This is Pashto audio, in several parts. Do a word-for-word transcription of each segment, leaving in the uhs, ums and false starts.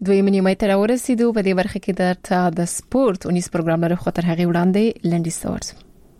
دوی منیمه تر ورسېدو په دې برخه کې درته د سپورت اونیس پروګرام لري خو تر هغه وړاندې لنډی سورز.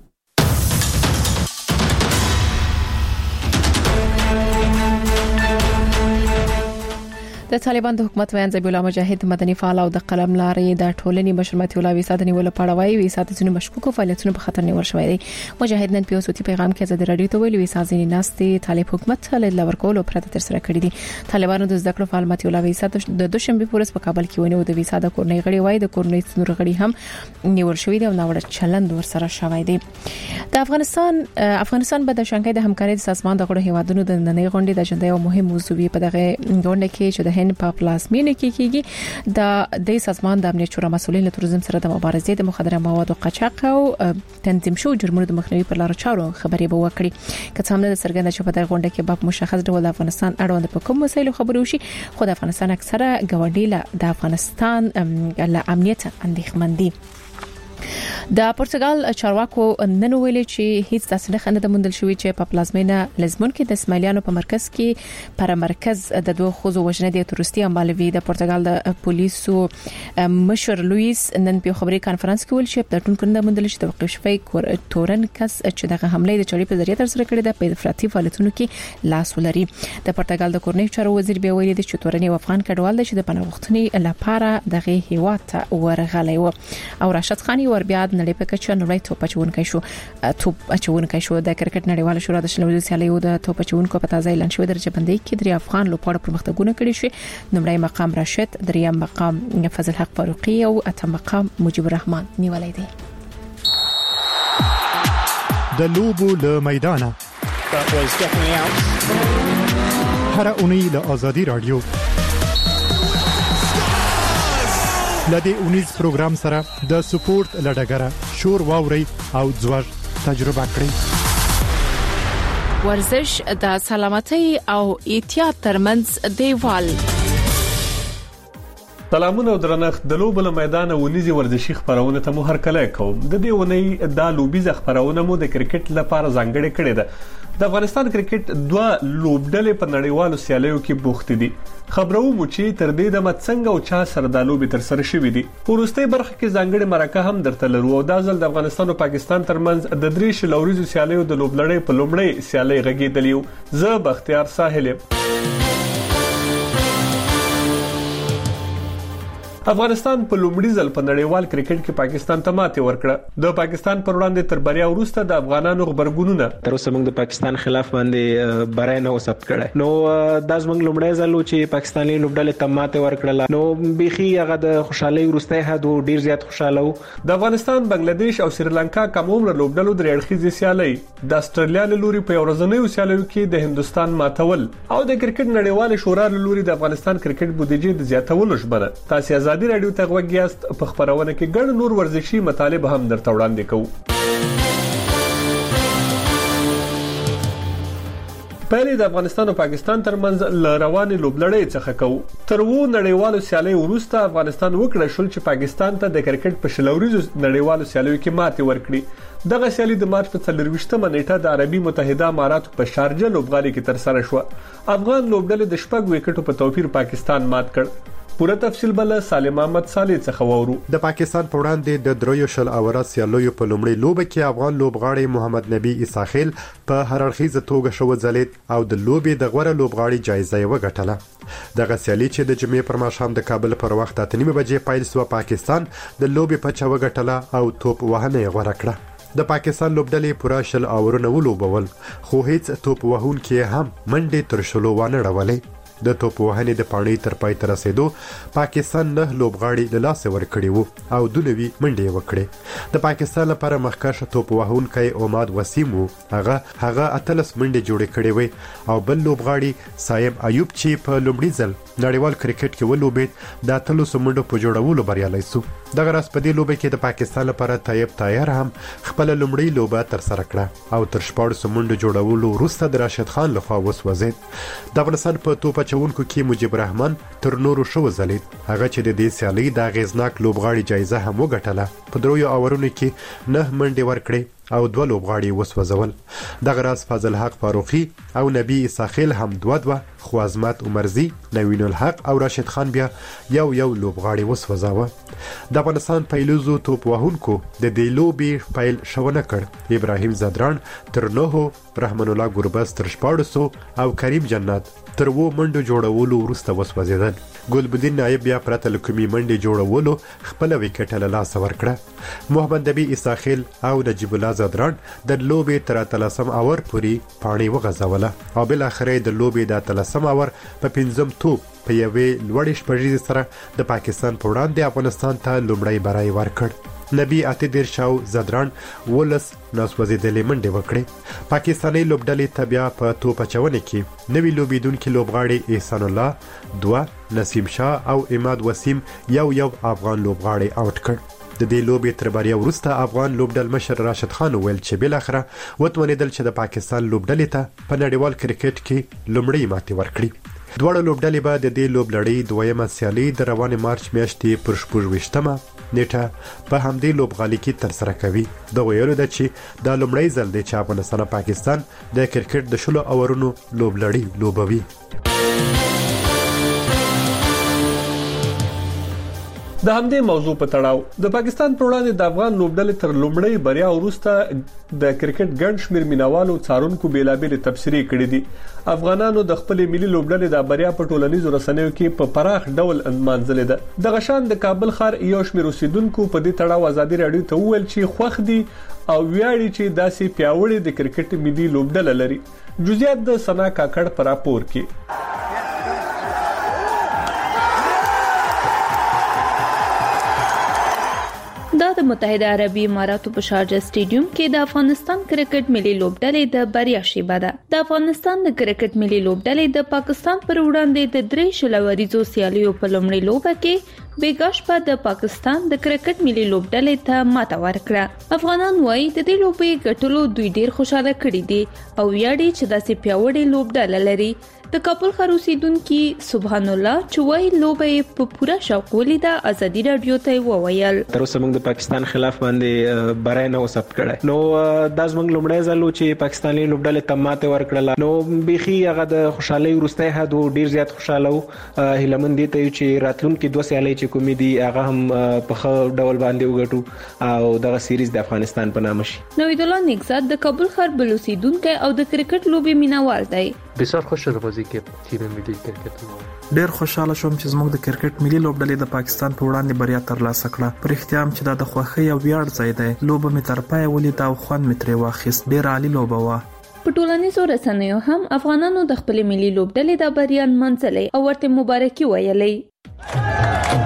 د طالبان د حکومت ویان ذبیح الله مجاهد مدني فعال او د قلم لارې د ټولنې مشر متي الله ویسا د نیول پاړه وایي ویسا د ځینو مشکوکو فعالیتونو په خطر نیول شوی دی. مجاهد نن په صوتي پیغام کې د رادیو ته ویلي ویسا ځینې ناستي طالب حکومت له لور کولو پرته تر سره کړی دي. طالبانو د زده کړو فعال متي الله ویسا د دوشنبه پورس په کابل کې ونیو د ویسا د کورنۍ غړي وایي د کورنۍ څنور غړي هم نیول شوی دی او ناوړه چلند ورسره شوی دی. د افغانستان افغانستان به د شانګهای د همکارۍ د سازمان د غړو هیوادونو د نننۍ غونډې د اجنډا یو مهم موضوع په دغه غونډه کې چې د هند په پلاسمین کې کېږي د د سازمان د امنیت شورا مسؤلین له توریزم سره د مبارزې د مخدره موادو قاچاق او تنظیم شوو جرمونو د مخنیوي پر لارو چارو خبرې به وکړي. که څه هم د سرګند چې په دغه غونډه کې په مشخص ډول د افغانستان اړوند په کوم مسایلو خبرې وشي خو د افغانستان اکثره ګاونډي د افغانستان له امنیت اندېښمن دي. د پرتګال چارواکو نن ویل چې هیڅ داسې نه خنده مندل شوې چې په پلازمینه لزمون کې د اسماعیلیانو په مرکز کې پر مرکز د دوه خوځو وژنې د تروریستي عملوي د پرتګال د پولیسو مشر لوئیس نن په خبري کانفرنس کې ویل چې د ټون کنده مندل چې توقف شوی تورن کس چې دغه حمله د چړې په ذریعہ تر سره کړې ده په افراطي فعالیتونو کې لاس ولري. د پرتګال د کورنۍ چارو وزیر بیا ویلي چې تورن یو افغان کډوال دی چې د پناه غوښتنې لپاره دغه هیواد ته ورغلی و او راشد خان ور بیا د نړۍ په کچه نړۍ توپ اچونکي شو توپ اچونکي شو د کرکټ نړیواله شورا د شلمې سیالیو د توپ اچونکو په تازه اعلان شوی درجه بندۍ کې درې افغان لوبغاړو پرمختګونه کړي شي. نمبر مقام راشد، دریم مقام فضل حق فاروقي او اتم مقام مجيب الرحمن نیولای دی. د لوبو له میدانه هر اونۍ له آزادی رادیو لدې اونیز پروګرام سره د سپورت لډګره شور واوري او ځوړ تجربه کړئ. ورزش د سلامتۍ او احتیاط ترمنځ دیوال. سلامونه او درنښت د لوبو له میدان ونیزي ورزشي خبرونه ته مو هرکلی کوم. د دې ونې د لوبیزه خبرونه مو د کرکټ لپاره ځانګړې کړې ده. د افغانستان کرکټ دوه لوبډلې په نړیوالو سیالیو کې بوخت دي. خبرو مو چې تر دې د مڅنګ او چا سره د لوبي تر سره شوې دي. ورسته برخه کې ځانګړې مرکه هم درته لرو او د ځل د افغانستان او پاکستان ترمنځ د درې شلوريزو سیالیو د لوبلړۍ په لومړی سیالي غږیدلیو. زه بختیار ساحل. افغانستان په لومړي ځل په نړیوال کرکټ کې پاکستان ته ماتې ورکړه. د پاکستان پر وړاندې تر بریا وروسته د افغانانو خبرګونونه تر اوسه موږ د پاکستان خلاف باندې برای نه وسب کړه. نو د زمنګ لومړی ځل چې پاکستاني لوبډلې ته ماتې ورکړه نو بيخي هغه د خوشحالي وروسته هدا ډیر زیات خوشاله وو. د افغانستان، بنگلاديش او سریلانکا کومره لوبډلو د اړخیزي سیالي د استرالیا له لوري په ورځنیو سیالیو کې د هندستان ماتول او د کرکټ نړیوال شورا له لوري د افغانستان کرکټ بودیجه د زیاتولو شبره. تاسو ازادي رادیو ته غوږیاست. په خبرونه کې ګڼ نور ورزشي مطالب هم درته وړاندې کوو. پهلې د افغانستان او پاکستان ترمنځ ل روانې لوبلړۍ څخه کوو. تر وو نړیوالو سیالۍ وروسته افغانستان وکړه شول چې پاکستان ته د کرکټ په شلوريزو نړیوالو سیالیو کې ماتې ورکړي. دغه سیالي د مارچ په څلرويشتمه نیټه د عربي متحده اماراتو په شارجه لوبغالي کې تر سره شو. افغان لوبډلې د شپږ وکټو په توپیر پاکستان مات کړ. پوره تفصیل بل سالم احمد صالح څخه وورو. د پاکستان په وړاندې د دریو شل اورا سیالیو په لومړي لوبه کې افغان لوبغاړي محمد نبی اساخیل په هر اړخیزه توګه شو ځلید او د لوبي د غوړه لوبغاړي جایزه یې وګټله. دغه سیالي چې د جمعې پر ماښام د کابل پر وخت اته نیمه بجې پیل شو، پاکستان د لوبي په چا وګټله او توپ وهنه یې غوړه کړه. د پاکستان لوبډلې پوره شل اورونه ولوبول خو هیڅ توپ وهون کې هم منډې تر شلو وانه راولې. د توپ وهنې د پاڼې تر پای تر رسیدو پاکستان نه لوبغاړي له لاس ورکړي وو او دولوي منډې وکړي. د پاکستان لپاره مخکښ توپ وهونکی عماد وسیم وو. هغه هغه اتلس منډې جوړې کړې وي او بل لوبغاړي صاحب ایوب چې په لومړي ځل نړیوال کرکټ کې ولوبید د اتلس منډو په جوړولو بریالی شو. دغه راس په دې لوبه کې د پاکستان لپاره طیب طاهر هم خپل لومړی لوبه تر سره کړه او تر شپږ منډو جوړولو وروسته د راشد خان لخوا وسوځید. د افغانستان په توپ چونکو کې مجيب الرحمن تر نورو شو ځلید. هغه چې د دې سیالي د غیزناک لوبغاړي جایزه هم وګټله. په دریو اورونو کې نه منډې ورکړې او دوه لوبغاړي وسوځول. دغه راز فضل حق فاروقي او نبی اساخیل هم دوه دوه، خو عظمت عمرزي، نوین الحق او راشد خان بیا یو یو لوبغاړي وسوځاوه. د افغانستان پیلوزو توپ وهونکو د دې لوبې پیل شونه کړ. ابراهیم زدران تر نهو، رحمان الله ګوربز تر شپاړسو او کریم جنات تر وو منډو جوړولو وروسته وسوځیدل. ګلبدین نایب بیا پرته له کومې منډې جوړولو خپل وکټ له لاسه ورکړه. محمد نبی اساخیل او نجیب الله زدران د لوبې تر اتلسم اور پورې پاڼې وغځوله او بل اخر د لوبې د اتلسم اور په پنځم توپ په یوې لوړې شپږیزې سره د پاکستان په وړاندې افغانستان ته لومړی بری ورکړ. نبی اته دیر شاو زدران ولس ناسوځېدلې منډې وکړې. پاکستاني لوبډلې ته بیا په توپ اچونې کې نوي لوبیدونکي لوبغاړي احسان الله دوه، نسیم شاه او اماد وسیم یو یو افغان لوبغاړي آوټ کړ. د دې لوبې تر بریا وروسته افغان لوبډل مشر راشد خان ویل چې بل اخره وتوانېدل چې د پاکستان لوبډلې ته په نړیوال کرکټ کې لومړی ماتې ورکړي. دواړه لوبډلې به د دې لوبلړۍ دویمه سیالي د روانې مارچ میاشتې پر شپږویشتمه نیټه په همدې لوبغالي کې ترسره کوي. دا ویلو ده چې دا لومړی ځل دی چې افغانستان او پاکستان د کرکټ د شلو اورونو لوبلړۍ لوبوي. د همدې موضوع په تړاو د پاکستان پر وړاندې د افغان لوبډلې تر لومړۍ بریا وروسته د کرکټ ګڼ شمېر مینوالو څارونکو بیلابېلې تبصرې کړې دي. افغانانو د خپل ملي لوبډلې د بریا په ټولنیزو رسنیو کې په پراخ ډول انمانځلې ده. د غشان د کابل ښار یو شمېر اوسیدونکو په دې تړاو ازادي راډیو ته وویل چې خوښ دي او ویاړي چې داسې پیاوړې د کرکټ ملي لوبډله لري. جزئیات د سنا کاکړ پر راپور کې. دا د متحده عربي اماراتو په شارجه سټیډیوم کې د افغانستان کرکټ ملي لوبډلې د بریا شیبه ده. د افغانستان د کرکټ ملي لوبډلې د پاکستان پر وړاندې د درې شلوریزو سیالیو په لومړۍ لوبه کې بیګاش په د پاکستان د کرکټ ملي لوبډلې ته ماته ورکړه. افغانان وايي د دې لوبې ګټلو دوی ډیر خوشاله کړي دي او ویاړي چې داسې پیاوړې لوبډله لري. د کابل ښار اوسیدونکي سبحان الله چې وايي لوبې په پوره شوق ولیده ازادي راډیو ته وویل. تر اوسه موږ د پاکستان خلاف باندې برای نه وسب کړه. نو د زمنګ لومړی ځل چې پاکستاني لوبډلې ته ماته ورکړه. نو بيخي هغه د خوشحالي ورسته حد ډیر زیات خوشاله وو. هیلمن دي ته چې راتلونکي دوه سیالۍ چې کومې دي هغه هم په ښه ډول باندې وګټو او دغه سیریز د افغانستان په نامه شي. نوید الله نگزاد د کابل ښار بل اوسیدونکی او د کرکټ لوبې مینوال دی. بسیار خوشحال بازی کې تیم ملي کرکټ ډیر خوشاله شوم چې زموږ د کرکټ ملي لوبډلې د پاکستان په وړاندې بریا ترلاسه کړه. پر اختیام چې دا د خوښۍ او ویاړ ځای دی. لوبه مې تر پای ولیده او خوند مې ترې واخیست. ډیر عالی لوبه وه. په ټولنیزو رسنیو هم افغانانو د خپل ملي لوبډلې د بریا منځلې او ورته مبارکي ویلې.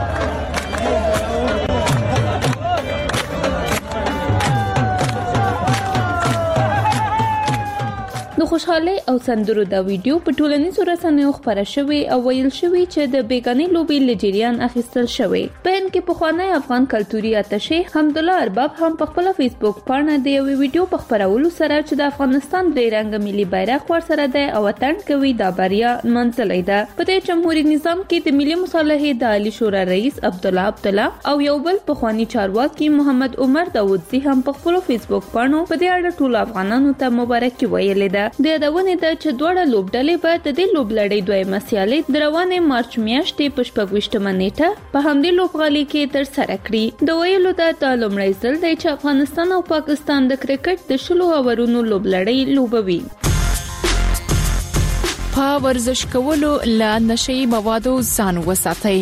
د خوشحالي او سندرو دا ویډیو په ټولنیزو رسنیو خبره شوې او ویل شوې چې د بیگانې لوبې لجریان اخیستل شوې. په ان کې په خوانی افغان کلتوري اتشه حمدالله ارباب هم په خپل فیسبوک باندې د یو ویډیو په خبرولو سره چې د افغانستان درې رنګ ملي بیرغ ور سره ده او وطن کوي دا بریا منځلې ده. په دې جمهوریت نظام کې د ملي مصالحې د عالی شورا رئیس عبدالله عبدالله او یو بل په خوانی چارواکي محمد عمر داوودزی هم په خپل فیسبوک باندې په دې اړه ټول افغانانو ته مبارکي ویلې ده. د یادونه ده چې دوړه لوبډلې به د دې لوبلړۍ دویمه سیالي د روانې مارچ میاشتې په شپږویشتمه نیټه په همدې لوبغالي کې ترسره کړي. د ویلو ده د لومړی ځل دی چې افغانستان او پاکستان د کرکټ د شلو اورونو لوبلړۍ لوبوي. په ورزش کولو له نشي موادو ځان وساتئ.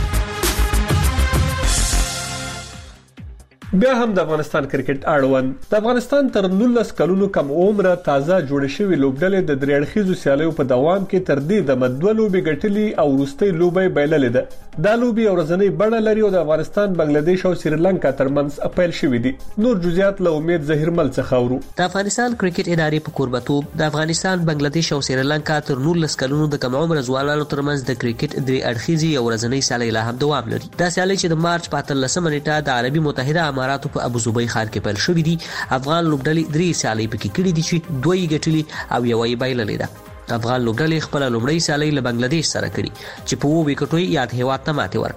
بیا هم د افغانستان کرکټ اړوند د افغانستان تر نولس کلونو کم عمره تازه جوړ شوی لوبډلې د درې اړخیزو سیالیو په دوام کې تر دې د مدوه لوبې ګټلې او وروستۍ لوبې بایللې ده. دا لوبې ورځنی بڼه لري او د افغانستان بنگلاديش او سریلانکا ترمنځ اپیل شوې دي. نور جزئیات له امید زهیر مل څخه اورو. د افغانستان کرکټ ادارې په قربتوب د افغانستان بنگلاديش او سریلانکا تر نولس کلونو د کم عمره ځوانانو ترمنځ د کرکټ درې اړخیزي او ورځنی سیالي لا هم دوام لري. دا سیالي چې د مارچ په اتلسمه نیټه د عربي متحده اماراتو په ابو ظبي ښار کې پیل شوې دي. افغان لوبډلې درې سیالۍ پکې کړې دي چې دوی ګټلې او یو یې بایللې ده. افغان لوبډلې خپل لومړی سیالۍ له بنگلاديش سره کړې چې په وو وکټوي یاد هیواد ته ماته ورکړه.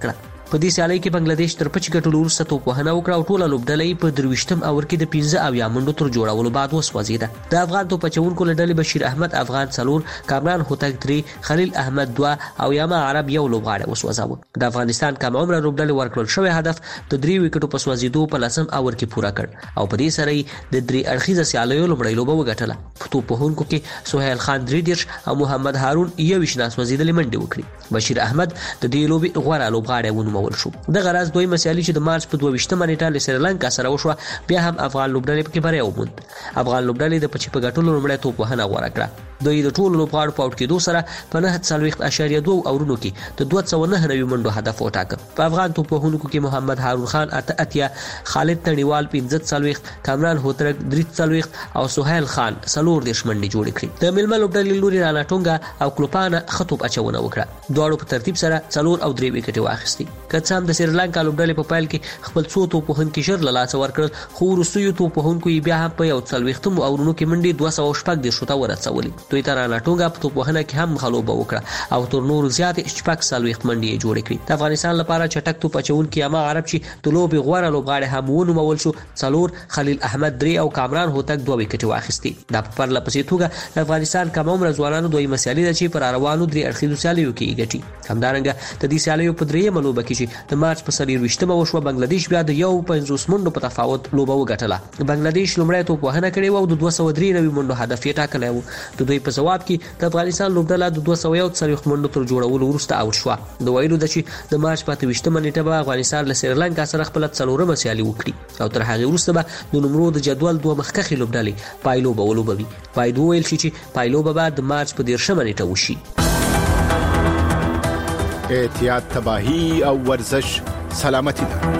په دې سیالي کې بنگلاديش تر پچ ګټلو وروسته توپوهنه وکړه او ټوله لوبډلې په درويشتم اور کې د پنځه اویا منډو تر جوړولو بعد وسوځیده. د افغان توپچونکو له ډلې بشیر احمد افغان څلور، کامران هوتک درې، خلیل احمد دوه او یاما عرب یو لوبغاړی وسوځاوه. د افغانستان کم عمره لوبډلې ورکړل شوی هدف د درې وکټو په سوځیدو په لسم اور کې پوره کړ او په دې سره د درې اړخیزه سیالیو لومړی لوبه وګټله. په توپوهونکو کې سهیل خان درې دیرش او محمد هارون یویشت ناسوځیدلې منډې وکړي. بشیر احمد د دې لوبې غوره لوبغاړی ونومول شو. د غرض دوی مسیالي چې د مارچ په دوه ویشتمه نیټه له سریلانکا سره وشوه بیا هم افغان لوبډلې پکې بری وموند. افغان لوبډلې د پچې په ګټلو لومړی توپوهنه غوره کړه. دوی د ټولو لوبغاړو په اوټ کېدو سره په نهه څلوېښت اعشاریه دوه اورونو کې د دوه سوه نهه نوي منډو هدف وټاکه. په افغان توپوهونکو کې محمد هارون خان اته اتیا، خالد تڼیوال پنځه څلوېښت، کامران هوترک درې څلوېښت او سهیل خان څلور دېرش منډې جوړې کړې. د میلمه لوبډلې لوري رانا ټونګا او کلوپانه ښه توپ اچونه وکړه. دواړو په ترتیب سره څلور او درې وکټې واخیستې. که څه هم د سریلانکا لوبډلې په پیل کې خپل څو توپوهونکي ژر له لاسه ورکړل خو وروستیو توپوهونکو یې بیا هم په یو څلوېښتمو اورونو کې منډې دوه سوه شپږ دېرشو ته ورسولې. دوی ته رانا ټونګا په توپوهنه کې هم ښه لوبه وکړه او تر نورو زیاتې شپږ څلوېښت منډې یې جوړې کړې. د افغانستان لپاره چټک توپ اچوونکي یاما عرب چې د لوبې غوره لوبغاړی هم ونومول شو څلور، خلیل احمد درې او کامران هوتک دوه وکټې واخیستې. دا په پرله پسې توګه د افغانستان کم عمره ځوانانو دویمه سیالي ده چې په راروانو درې اړخیزو سیالیو کې یې ګټي. همدارنګه د دې سیالیو په دریمه لوبه کې چې د مارچ په څلېرویشتمه وشوه بنگلاديش بیا د یو پنځوس منډو په تفاوت لوبه وګټله. بنگلاديش لومړی توپوهنه کړې وه او د دوه سوه درې نوي منډو هدف یې ټاکلی و. د دوی په ځواب کې د افغانستان لوبډله د دوه سوه یو څلوېښت منډو تر جوړولو وروسته اوټ شوه. د ویلو ده چې د مارچ په اته ویشتمه نیټه به افغانستان له سریلانکا سره خپله څلورمه سیالي وکړي او تر هغې وروسته به د نمرو د جدول دوه مخکښې لوبډلې پایلوبه ولوبوي. باید وویل شي چې پایلوبه به د مارچ په دېرشمه نیټه وشي. احتیاط تباهی او ورزش سلامتی ده.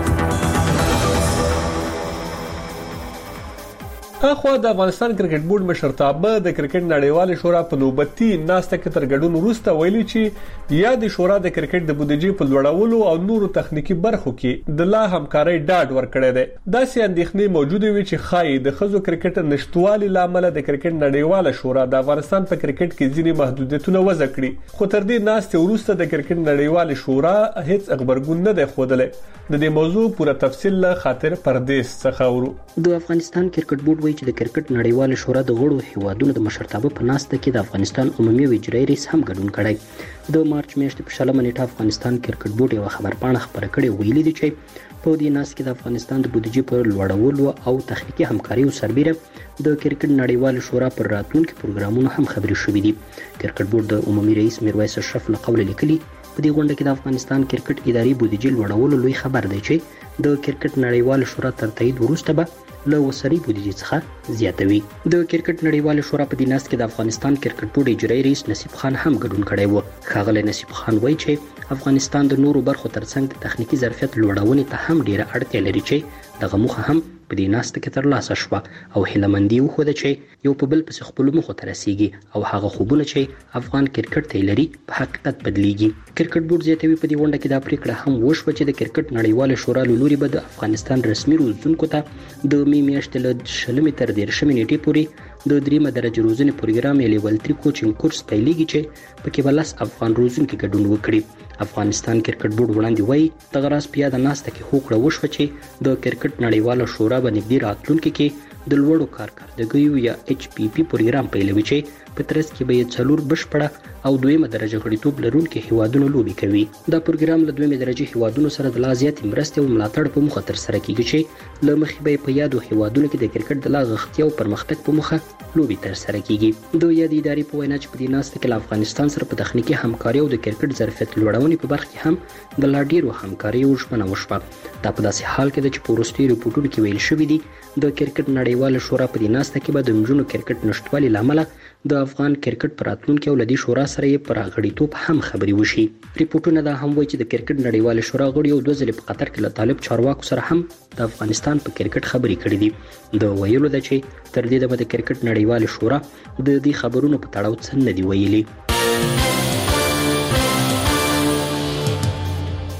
اخوا د افغانستان کرکټ بورډ مشرتابه د کرکټ نړیوال شورا په نوبتي ناسته کې تر ګډون وروسته ویلي چې یا د شورا د کرکټ د بودیجې په لوړولو او نورو تخنیکی برخو کې د لا همکارۍ ډاډ ورکړی دی. داسې اندېښنې موجوده وي چې ښایي د ښځو کرکټ نشټوالي لامل د کرکټ نړیوال شورا د افغانستان په کرکټ کې ځینې محدودیتونه وضع کړي. خو تر دې ناسته وروسته د کرکټ نړیوال شورا هیڅ خبرګون نه دی ښودلی. د دې موضوع پوره تفصیل له خاطر پردیس څخه ورو. د افغانستان کرکټ بورډ چې د کرکټ نړیوال شورا د غړو هیوادونو د مشرتابه په ناسته کې د افغانستان عمومي او اجرایي رئیس هم ګډون کړی. د مارچ میاشتې په شلمه نیټه افغانستان کرکټ بورډ یو خبرپاڼه خبره کړې ویلي دي چې په دې ناسته کې د افغانستان د بودیجې پر لوړولو او تخنیکی همکاري او سربیره د کرکټ نړیوال شورا پر راتلونکي پروګرامونو هم خبرې شوې دي. کرکټ بورډ د عمومي رئیس میرویس اشرف له قوله لیکلي په دې غونډه کې د افغانستان کرکټ اداري بودیجې لوړولو لوی خبر دی چې د کرکټ نړیوال شورا تر تایید وروسته به له وسري بودیجې څخه زیاتوي. د کرکټ نړیوال شورا په دې ناسته کې د افغانستان کرکټ بورډ اجرایي رئیس نصیب خان هم ګډون کړی و. ښاغلی نصیب خان وایي چې افغانستان د نورو برخو ترڅنګ د تخنیکی ظرفیت لوړونې ته هم ډیره اړتیا لري چې دغه موخه هم په دې ناسته کې ترلاسه شوه او هیلهمندي وښوده چې یو په بل پسې خپلو موخو ته رسیږي او هغه خوبونه چې افغان کرکټ ته لري په حقیقت بدلیږي. کرکټ بورډ زیاتوي په دې غونډه کې دا پریکړه هم وشوه چې د کرکټ نړیوال شورا له لوري به د افغانستان رسمي روزونکو ته د مې میاشتې له شلمې تر دېرشمې نیټې پورې د دریمه درجه روزنې پروګرام یا لیول تري کوچینګ کورس پیلېږي چې پکې به لس افغان روزونکي ګډون وکړي. افغانستان کرکټ بورډ وړاندې وایي دغه راز په یاده ناسته کې هوکړه وشوه چې د کرکټ نړیواله شورا به نږدې راتلونکي کې د لوړو کارکردګیو یا ایچ پی پی پروګرام پیلوي چې په ترڅ کې به یې څلور بشپړه او دویمه درجه غړیتوب لرونکي هیوادونو لوبې کوي. دا پروګرام له دویمه درجه هیوادونو سره د لا زیاتې مرستې او ملاتړ په موخه ترسره کیږي چې له مخې به په یادو هیوادونو کې د کرکټ د لا غښتلي او پرمختګ په موخه لوبې ترسره کیږي. د یادې ادارې په وینا چې په دې ناسته کې له افغانستان سره په تخنیکی همکاري او د کرکټ ظرفیت لوړونې په برخه کې هم د لا ډیرو همکاري ژمنه وشوه. دا په داسې حال کې ده چې په وروستیو ریپورټونو کې ویل شوي دي د کرکټ نړیواله شورا په دې ناسته کې به د نجونو کرکټ نشټوالي له امله د افغان کرکټ په راتلونکي او له دې شورا سره یې پر غړیتوب هم خبرې وشي. ریپورټونه دا هم وایي چې د کرکټ نړیواله شورا غړي یو دوه ځلې په قطر کې له طالب چارواکو سره هم د افغانستان په کرکټ خبرې کړې دي. د ویلو ده چې تر دې دمه د کرکټ نړیواله شورا د دې خبرونو په تړاو څه نه دي ویلي.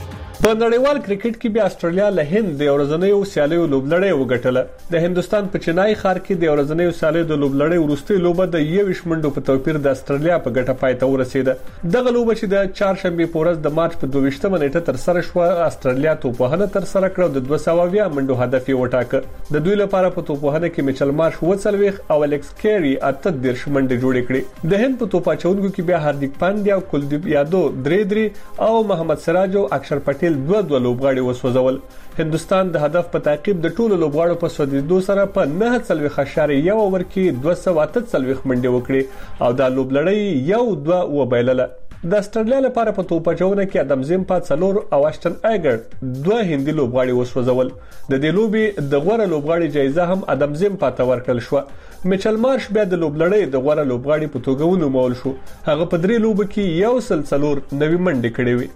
په نړیوال کرکټ کې بیا استرالیا له هند د ورځنیو سیالیو لوبلړۍ وګټله. د هندستان په چنای ښار کې د ورځنیو سیالیو د لوبلړۍ وروستۍ لوبه د یویشت منډو په توپیر د استرالیا په ګټه پای ته ورسېده. دغه لوبه چې د چهارشنبه په ورځ د مارچ په دوه ویشتمه نیټه تر سره شو، استرالیا توپوهنه تر سره کړو د دوه سوه اویا منډو هدف یې وټاکه. د دوی لپاره په توپوهنه کې میچل مارش وڅلويخ او الکس کیری اته دیرش منډې جوړې کړې. د هند په توپاچونکو کې بیا هاردیک پانډیا او کلدیپ یادو درې درې او محمد سراج او اکشر پټیل دوه دوه لوبغاړي وسوځول. هندستان د هدف په تعقیب د ټولو لوبغاړو په سودیدو سره په نه څلويخ اشاریه یو اوور کې دوه سوه اته څلويخ منډې وکړې او دا لوبلړۍ یو دوه وبایلله. د استرالیا لپاره په توپاچونه کې ادم زیمپا څلور او اشټن ایګر دوه هندي لوبغاړي وسوځول. د دې لوبې د غوړه لوبغاړي جایزه هم ادم زیمپا ته ورکړل شو. میچل مارش بیا د لوبلړۍ د غوړه لوبغاړي په توګه ونومول شو. هغه په درې لوبو کې یو سل څلور نوي منډې کړې وې.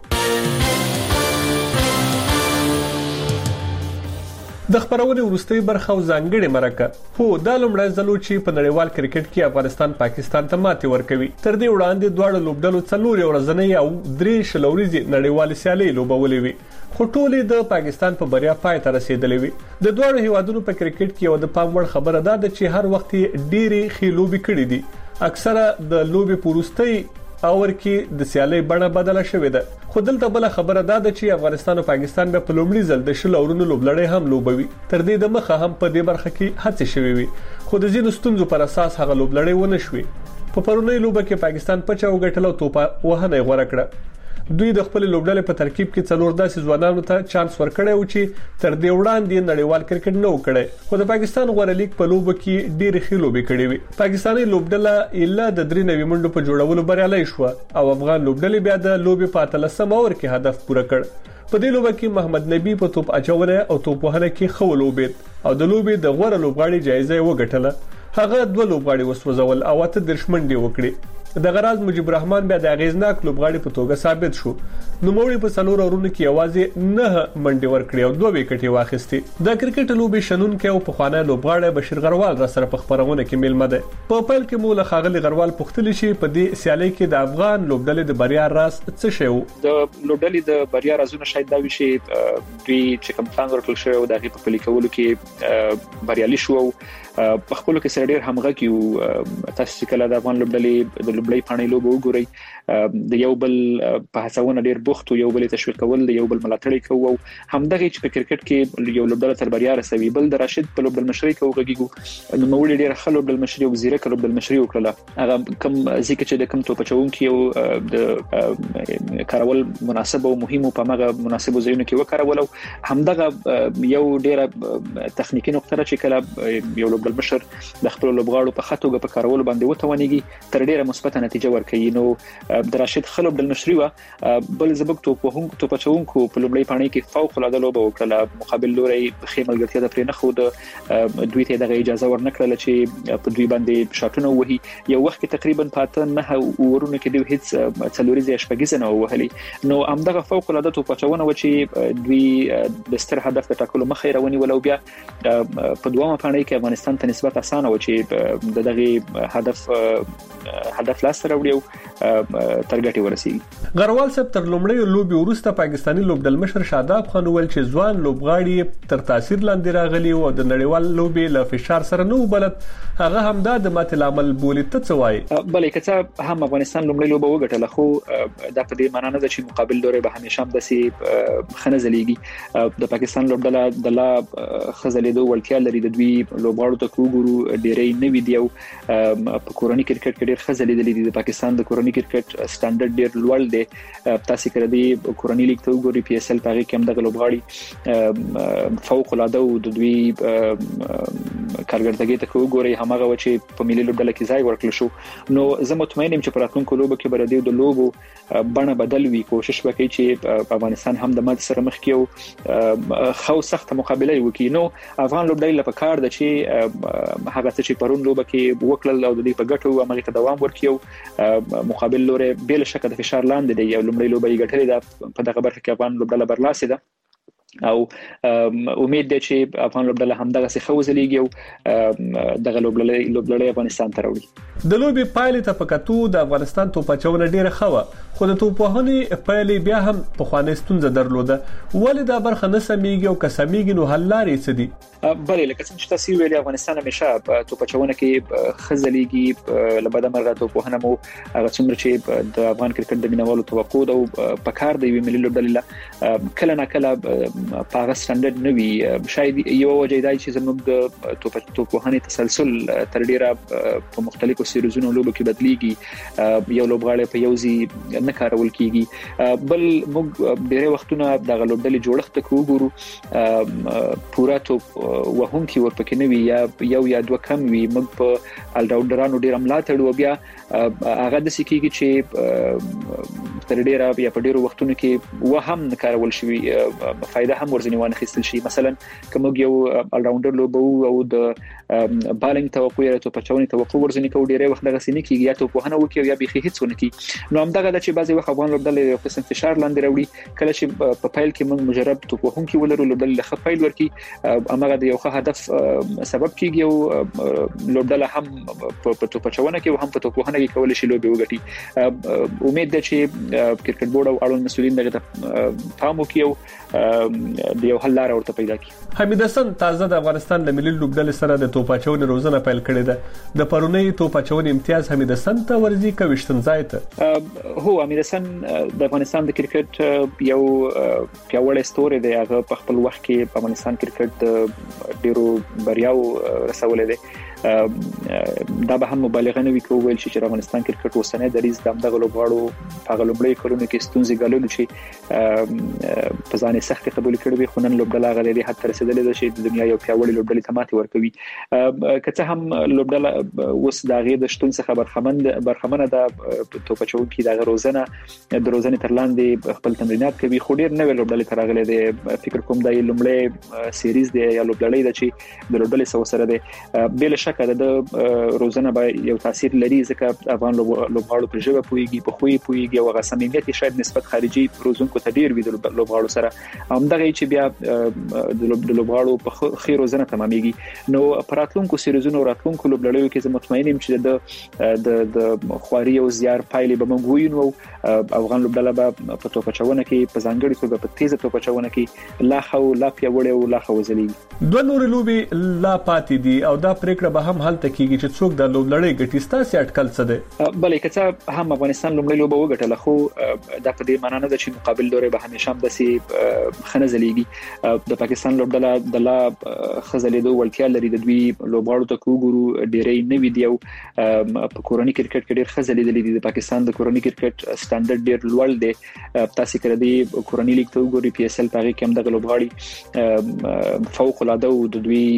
د خبرونې وروستۍ برخه او ځانګړې مرکه هو دا لومړی ځل چې په نړیوال کرکټ کې افغانستان پاکستان ته ماتې ورکوي. تر دې وړاندې دواړه لوبډلو څلور ورځنۍ او درې شلوريزي نړیوال سیالۍ لوبولې وي، خو ټولې د پاکستان په بریا پای ته رسیدلې وي. د دواړو هیوادونو په کرکټ کې یو د پام وړ خبره ده چې هر وخت ډېری ښې لوبې کړې دي. اکثره د لوبې پروستۍ اور کې د سیالۍ بڼه بدله شوې ده. خو دلته بل خبره ده چې افغانستان او پاکستان به په لومړي ځل د شل اورونو لوبلړۍ هم لوبوي. تر دې د مخه هم په دې برخه کې هڅې شوې وي، خو د ځینو ستونزو پر اساس هغه لوبلړۍ ونه شوې. په پرونی لوبه کې پاکستان پچا وګټل او توپه وهنه غوړه کړه. دوی د خپل لوبډلې په ترکیب کې څلور داسې ځوانانو ته چانس ورکړی و چې تر دې وړاندې نړیوال کرکټ نه وکړي، خو د پاکستان غوړه لیګ په لوبه کې ډېر ښه لوبې کړې وي. پاکستاني لوبډله الا د درې نوي منډو په جوړولو بریالۍ شو او افغان لوبډلې بیا د لوبې په اتلسم اور کې هدف پوره کړ. په دې لوبه کې محمد نبی په توپ اچونه او توپ وهنه کې خو لوبید او د لوبې د غوړه لوبغاړي جایزه وګټله. هغه دوه لوبغاړي وسوځول او اته دیرش منډې وکړي. د غراز مجيب الرحمن بیا د اغیزناک لوبغاړي په توګه ثابت شو. نوموړي په څلور اورونو کې یوازې نه منډې ورکړې او دوه وکټې واخیستې. د کرکټ لوبې شنونکو او پخوانی لوبغاړی بشیر غروال را سره په خبرونه کې میلمه ده. په پیل کې مو له خاغلی غروال پوښتنه شي په دې سیالۍ کې د افغان لوبډلې د بریا راز څه شی وو؟ د لوبډلې د بریا رازونه شاید دا وي چې دوی چې کوم پلان ورکړل شوی او د هغې په پلي کولو کې بریالي شو. په خپل کې سره ډېر همغږي او تاسو چې کله د افغان لوبډلې د لوبډلې پاڼې لوبه وګورئ د یو بل په هڅونه ډېر بوخت او یو بل تشویق کول د یو بل ملاتړ کوي. همدغه چې په کرکټ کې یو لوبډله تر بریا رسوي. بل د راشد په لوبډل مشري کوي غږیږي نو مولي ډېر خلک لوبډل مشري او وزیره لوبډل مشري وکړه. هغه کم ځکه چې د کم توپ چونکي او د کارول مناسب او مهم په مغه مناسب ځایونو کې وکړول. همدغه یو ډېر تخنیکی نقطه چې کله یو لوبډل مشر د خپل لوبغاړو په خطوګه په کارول باندې وتوانيږي تر ډیره مثبت نتیجه ورکړي. نو د راشد خلوب د مشري و بل زبک توپ وهم توپ چونکو په لوبړی پاڼې کې فوق العاده لوبه وکړه. مقابل لوري خېملګرتیا د پرې نه خو د دوی ته د اجازه ورنکړه چې په دوی باندې شاټونه وهي. یو وخت کې تقریبا پاته نه ورونه کې دوی هیڅ څلوريزي شپږیزه نه وهلي. نو همدغه فوق العاده توپ چونه و چې دوی د ستر هدف د ټاکلو مخې رواني ولو بیا په دوامه پاڼې کې افغانستان ته نسبت اسانه و چې د دغه هدف هدف لاس سره وړي تر ګټي ورسیږي. غروال صاحب تر لومړی لوبي وروسته پاکستاني لوبډل مشر شاداب خان ول چې ځوان لوبغاړي تر تاثیر لاندې راغلي او د نړیوال لوبي له فشار سره نو بلد هغه هم د ماتل عمل بولې ته څوای. بلې کته هم افغانستان لومړی لوبه وګټله خو دا په دې معنی نه ده چې مقابل لوري به همیشه هم دسي خنزلېږي. د پاکستان لوبډله د لا خزلېدو ولټیا لري. د دوی لوبغاړو ته کوګورو ډېرې نه ویډیو په کورونی کرکټ کې ډېر خزلېدلې دي. د پاکستان د کورونی کرکټ سټانډرډ ډېر لوړ دی. تاسو کړه دی کورونی لیګ ته وګورئ پی اس ال پاره کې هم د لوبغاړي فوق العاده او د دوی کارګردګي ته وګورئ همغه و چې په ملي لوبډله کې ځای ورکړل شو. نو زه مطمئن یم چې په راتلونکو لوبو کې به د لوبو بڼه بدل وي. کوشش وکړي چې افغانستان هم د مات سره مخ کې خو سخت مقابله وکړي. نو افغان لوبډله په کار د چې هغه چې پرون لوبه کې وکړل او د دې په ګټو امریکا ته دوام ورکیو. مقابل لوري بل شکه د فشار لاندې دی. یو لومړی لوبه یې ګټلې ده په دغه برخه کې افغان لوبډله برلاسه ده. او امید ده چې افغان لوبډله همدغه څه خوځلېږي او دغه لوبډله لوبډله افغانستان ته راوړي د لوبي پایلې ته پکاتو د افغانستان توپچونه ډیره خوه خو د توپوهنې پایلې بیا هم په خوانې ستونزه درلوده ولې دا برخه نه سمېږي او کسمېږي نو حل لارې څه دي بلې لکه څنګه چې تاسو ویلي افغانستان همیشه توپچونه کې خزلېږي لبد مرغه توپوهنه مو هغه څومره چې د افغان کرکټ د مینوالو توقع او پکار دی ملي لوبډله کله نه کله پاغه سټانډرډ نه وي شاید یو وجه دی چې زموږ د توپوهنې تسلسل تر ډیره په مختلفو سیریزونو لوبو کې بدليږي یو لوبغاړی په یو ځای نه کارول کیږي بل موږ ډیره وختونه د لوبډلې جوړښت ته وګورو پورا توپ وهم کې ورپکې نه وي یا یو یا دوه کم وي موږ په الراوندرانو ډیر ملاتړ و بیا هغه د سکیږي چې تر ډیره یا په ډیرو وختونو کې وهم نه کارول شي فائدہ هم ورزنی وانه خستل شي مثلا کوم یو الراوندر لوبو او د بالینګ توقع یا توپچونی توقع ورزنی کو ډیره وخت دغه سینې کې یا توپوهنه وکي یا بيخي هیڅ ونه کی نو هم دغه چې بعضي وخت افغان لوبډلې یو قسم فشار لاندې راوړي کله چې په فایل کې موږ مجرب توپوهن کې ولرو لوبډلې ښه فایل ورکي امغه د یو ښه هدف سبب کیږي او لوبډله هم په توپچونه کې او هم په توپوهنه کې کول شي لوبي وګټي امید ده چې کرکټ بورډ او اړوند مسؤلین دغه پام وکړي او د یو حل لار ورته پیدا کړي حمید حسن تازه د افغانستان د ملي لوبډلې سره د توپچونې روزنه پیل کړې ده د پرونی توپچونې امتیاز حمید حسن ته ورزي کوښتن ځای ته هو حمید حسن د افغانستان د کرکټ یو پیاوړی ستوري دی هغه په خپل وخت کې په افغانستان کرکټ ډیرو بریاو رسولې دي دا به هم مبالغه نه وي کوول چې افغانستان کرکټ وسنه د ریز دغه لوبغاړو په غلوبړې کورونه کې ستونزې غلول شي په ځانې سخت قبول کړي وي خو نن لوبډله غلې حتی رسیدلې ده چې د دنیا یو پیاوړی لوبډله تماتي ورکوي کته هم لوبډله وس دغه د شتون څخه برخمن برخمنه ده توپچون کې دغه روزنه د روزنې تر لاندې خپل تمرینات کوي خو ډیر نوې لوبډله تر غلې ده فکر کوم د لومړی سیریز دی یا لوبډله ده چې د لوبډلې سره سره ده بل شک د روزنه به یو تاثیر لري ځکه افغان لوبغاړو په ژبه پويږي په خوې پويږي او هغه صمیمیت شاید نسبت خارجي روزونکو ته ډیر وي د لوبغاړو سره همدغه چې بیا د لوبغاړو په خیر روزنه تمامېږي نو پراتلونکو سیریزونو راتلونکو لوبډلو کې زه مطمئن یم چې د د خواري او زیار پایلې به موږ وینو افغان لوبډله به په توپچونه کې په ځانګړي توګه په تیزه توپچونه کې لا خو لا پیوړې او لا خوځلې دوه نور لوبي لا پاتې دي او دا پریکړه به هم حل تکیږي چې څوک د لوبلړۍ ګټي ستاسو اټکل څه ده بلې کته هم افغانستان لومړی لوبه وګټله خو دا په دې معنی نه ده چې مقابل دوره به همیشه هم دسي خنزلېږي د پاکستان لوبډله د لا خزلېدو ولټیا لري د دوی لوبغاړو ته کوګورو ډېرې نوې دی او په کورونی کرکټ کې ډېر خزلېدل دي د پاکستان د کورونی کرکټ سټانډرډ ډېر لوړ دی تاسو کړه دی کورونی لیګ ته وګورئ پی اس ال پاره کې هم د لوبغاړي فوق العاده او د دوی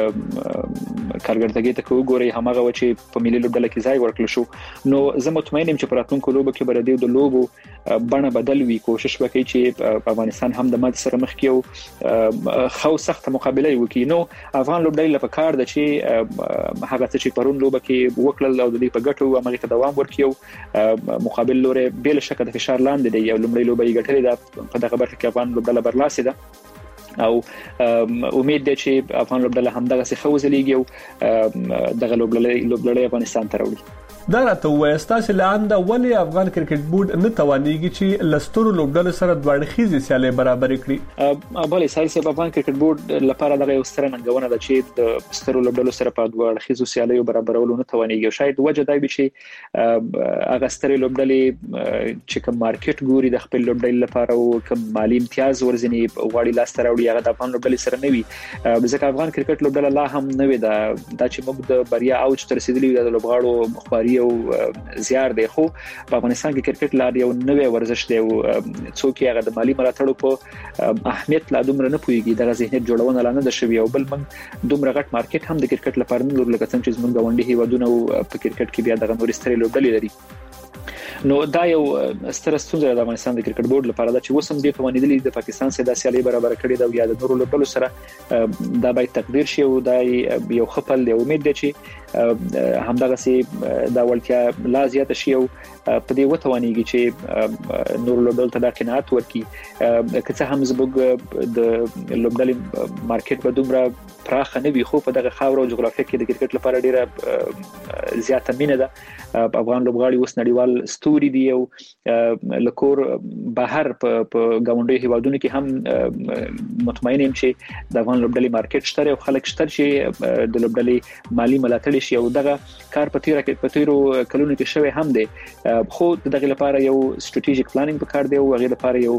کارګردګي ته وګورئ همغه و چې په ملي لوبډله کې ځای ورکړل شو نو زه مطمئن یم چې پراتونکو لوبو کې بر دی د لوبو بڼه بدل وی کوشش وکړي چې افغانستان هم د مات سره مخ کېو خو سخت مقابله وکړي نو افغان لوبډله په کار د چې هغه چې پرون لوبه کې وکړل او د دې په ګټو امریکا ته دوام ورکیو مقابل لوري بل شکه د فشار لاندې دی یو لومړی لوبه یې ګټلې ده په دغه برخه کې افغان لوبډله برلاسه ده او امید ده چې افغان لوبډله هم دغه څه خوځلېږي او دغه لوبډله لوبډله افغانستان ته راوړي دا راته وایي تاسو لاندې ولی افغان کرکټ بورډ نه توانېږي چې لستر لوبډله سره دوه خيزي سیالي برابر کړي بلې سایل سبب افغان کرکټ بورډ لپاره دغه یو ستر ننګونه ده چې د ستر لوبډلو سره په دوه خيزو سیالي برابرولو نه توانېږي شاید وجه دا وي چې هغه ستر لوبډلې چې کوم مارکیټ ګوري د خپل لوبډلې لپاره او کوم مالی امتیاز ورزني غواړي لاس ته راوړي هغه د افغان لوبډلې سره نه وي ځکه افغان کرکټ لوبډله لا هم نه وي دا چې موږ د بریا اوج تر رسیدلې د لوبغاړو خواري او زیار دی خو په افغانستان کې کرکټ لا یو نوې ورزش دی او څوک هغه د مالی مراتړو په اهمیت لا دومره نه پويږي د ذهنیت جوړونه لا نه د شوی او بل من دومره غټ مارکیټ هم د کرکټ لپاره نه لري لکه څنګه چې موږ غونډي هیوادونه په کرکټ کې بیا د نوري ستري لوبډلې لري نو دا یو ستر ستونزه د افغانستان د کرکټ بورډ لپاره دا چې وسم دې توانیدلی د پاکستان سره د سیالي برابر کړي دا یا د نورو لوبډلو سره دا به تقدیر شي او دا یو خپل دی امید دی چې همدغه سي دا ولتیا لا زیات شي او په دې وتوانيږي چې نور لوبډل ته د قناعت ورکي که څه هم زبګ د لوبډل مارکیټ په دومره پراخ نه وي خو په دغه خاور او جغرافیه کې د کرکټ لپاره ډیره زیاته مینه ده. افغان لوبغاړي اوس نړیوال ستوري دي او لکور بهر په گاونډي هیوادونو کې هم مطمئن یم چې د افغان لوبډل مارکیټ شته او خلک شته چې د لوبډل مالی ملاتړ شي او دغه کار په تیره کې په تیرو کلونو کې شوی هم دی خو دغه لپاره یو ستراتیژیک پلانینګ پکار دی او هغه لپاره یو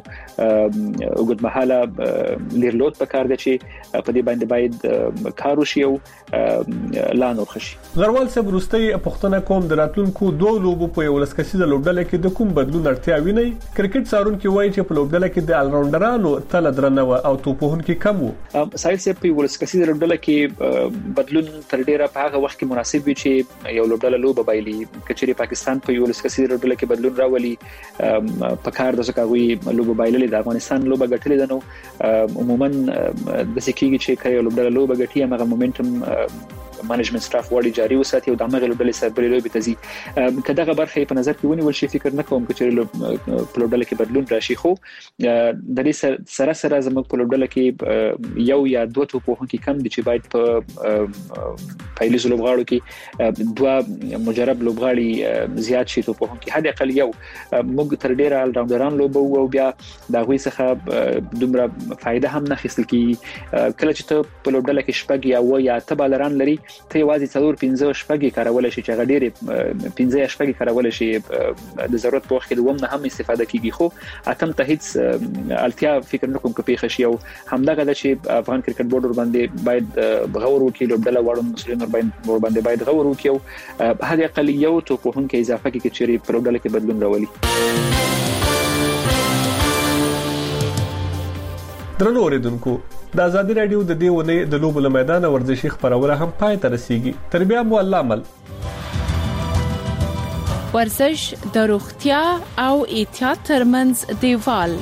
وګړمحاله لیرلوت پکار دی چې په دې باندې باید کار وشي او لانو خشي. غروال صاحب وروستي پښتنه کوم د راتلونکو دوه لوبو په یو لسکسیزه لوبډله کې د کوم بدلون اړتیا ویني؟ کرکټ څارون کې وایي چې په لوبډله کې د الراوندرانو تل درنه او توپوهن کې کم وو. سایل صاحب په یو لسکسیزه لوبډله کې بدلون تر ډیره په هغه وخت کې مناسب وي چې یو لوبډله لوب بایلي. کچېری پاکستان په یو لسکسیزه لوبډله کې بدلون راولي په کار د زکاوي لوب بایللې د افغانستان لوب غټلې ده نو عموما د سکیږي چې کله لوبډله لوب غټي هغه مومنټم مانجمنت سټاف وړي جاري وساتي او د هغه لوبډلې سربري لوبي تزي کداغه برخه په نظر کې ونیول شي. فکر نه کوم چې لوبډله کې بدلون راشي خو د دې سره سره زموږ په لوبډله کې یو یا دوه توپوهن کې کم دي چې باید په پایلیز لوبغاړو کې دوه مجرب لوبغاړي زیات شي توپوهن کې هدا اقل یو موږ تر ډیره الراوندران لوبو او بیا دا غوي څخه دومره فائدہ هم نه خېستل کی. کله چې ته په لوبډله کې شپږ یا و یا تبالران لري ته یوازې څلور پنځه شپږ کارول شي چې غډيره پنځه شپږ کارول شي د ضرورت په وخت کې دوم نه هم استفاده کیږي خو اتم ته هیڅ التیا فکر نه کوم کې پیښ شي او همدغه د چې افغان کرکټ بورډ ور باندې باید غور وکړي لوبډله وړو مسلمان ور باندې باید غور وکړي او هغه اقل یو توپوهن کې اضافه کې چې په لوبډله کې بدلون راولي. درنو اوریدونکو د ازادي رادیو د دې ونې د لوبو میدان ورزشي خبرونه هم پای ته رسیدي. تر بیا مو الله عمل ورزش د روغتیا او احتیاط ترمنځ دیوال.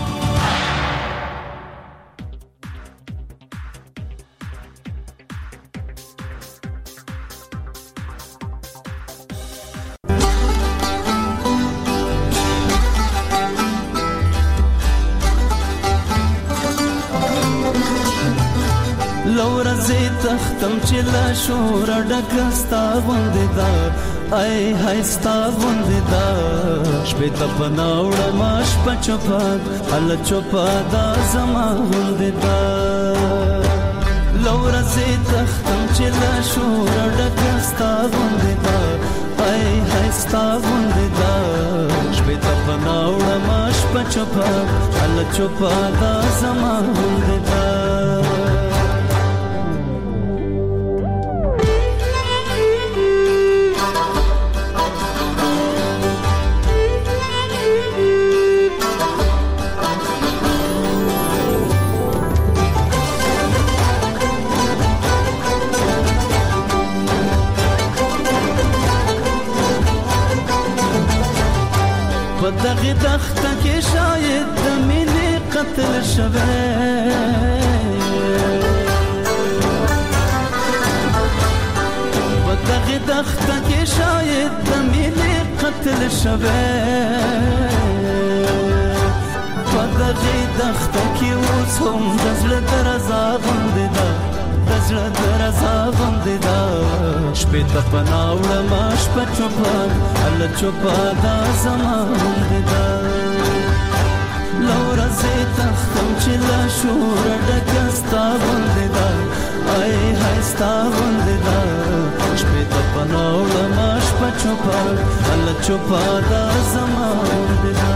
تختم چې لا شور ډکستا غوندې دا ای هاي ستا غوندې دا شپې ته پناوړه ماش پچپا ال چوپا دا زما غوندې دا لورزه تختم چې لا شور ډکستا غوندې دا ای هاي ستا غوندې دا شپې ته پناوړه ماش پچپا ال چوپا دا زما غوندې دا دغه دخته کې شاید د مینې قتل شوه په دغه دخته کې شاید د مینې قتل شوه په دغه دخته کې اوس هم د زړه درزا غوندې ده د زړه درزا غوندې ده شپې ته پناوړه ما شپه چوپان ال چوپا دا زما غوندې ده لورزې تختم چې لا شور ډکه ستا غوندې ده ای هاي ستا غوندې ده شپې ته پناوړه ما شپه چوپان ال چوپا دا زما غوندې ده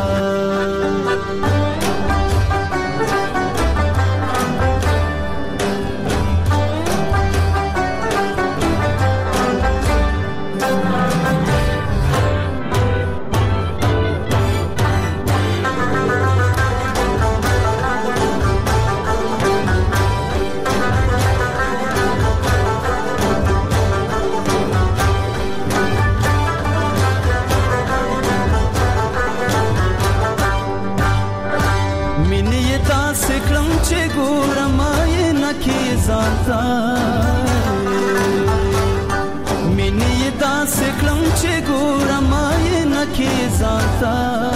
سکلم چې ګورم یې نکې ځانتا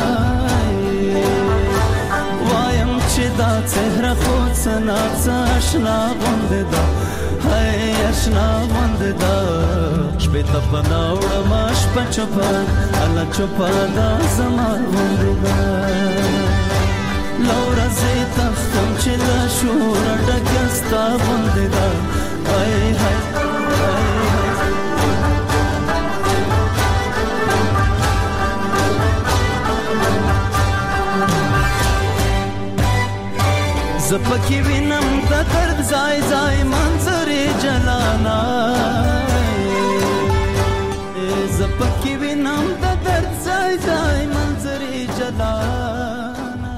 وایم چې دا څهره خو څه ناڅه اشنا غوندې ده هی اشنا غوندې ده شپې ته پناه وړم شپه چوپه الله چوپه دا زما غوندې ده له ورځې تښتم چې له شوره ډکه ستا غوندې ده هی هی زپکی وینم د درد ځای ځای منظرې جلانا زپکی وینم د درد ځای ځای